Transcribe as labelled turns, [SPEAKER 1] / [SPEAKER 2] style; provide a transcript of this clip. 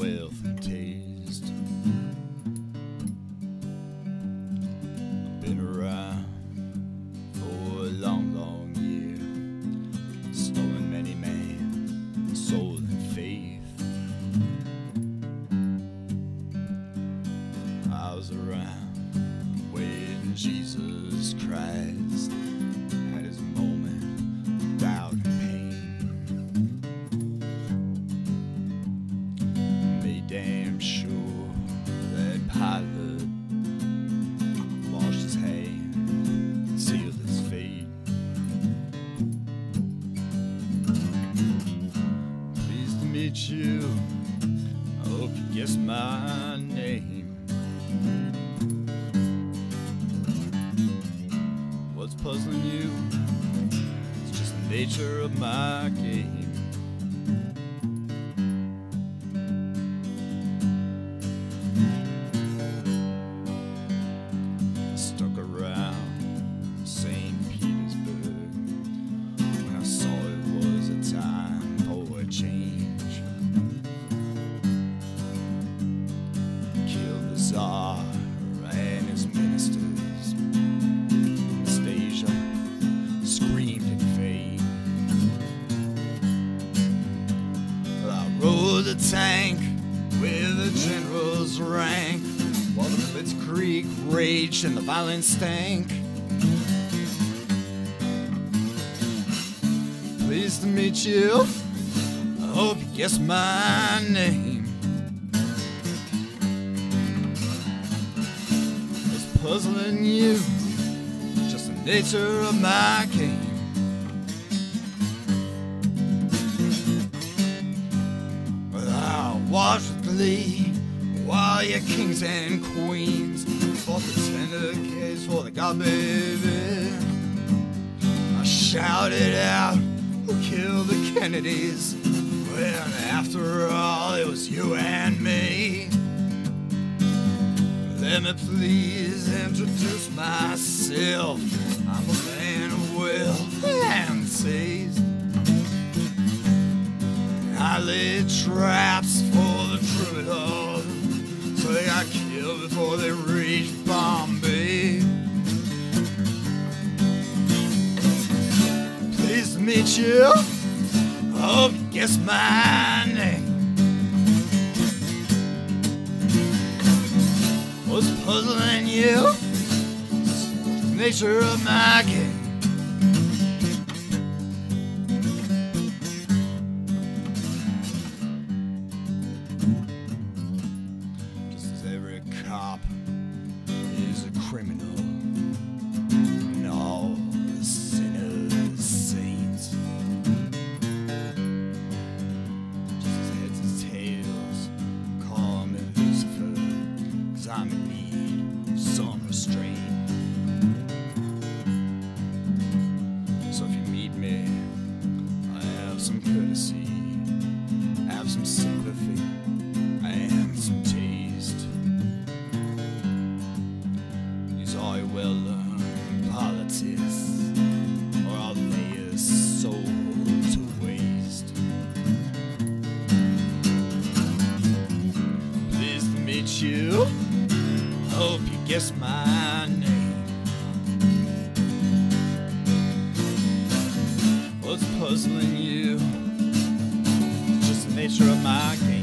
[SPEAKER 1] wealth and taste. I've been around for a long, long year, stolen many man's soul and faith. I was around when Jesus Christ had his moment of doubt and pain. Made damn sure that Pilate washed his hands, sealed his fate. Pleased to meet you. I hope you guess my name. What's puzzling you? It's just the nature of my game. I stuck around St. Petersburg when I saw it was a time for a change. Killed the Tsar and his ministers. Anastasia screamed in vain. I rode the tank with the general's rank while the blitzkrieg raged and the violence stank. Pleased to meet you. I hope you guess my name. What's puzzling you? Just the nature of my game. Well, I'll watch with glee while your kings and queens fought the tender case for the God, baby. I shouted out, who killed the Kennedys? When after all, it was you and me. Let me please introduce myself. I'm a man of wealth and taste. I laid traps for the troubadours, so they got killed before they reached Bombay. Pleased to meet you. I hope you guess my name. What's puzzling you? It's the nature of my game. Just as every cop is a criminal, and all the sinners saints. Just as heads and tails call me Lucifer, 'cause I'm in need of some restraint. So if you meet me, I have some courtesy, I have some sympathy, and some taste. Use all your well-learned politics, or I'll lay your soul to waste. Pleased to meet you. Hope you guess my name. What's puzzling you? Just the nature of my game.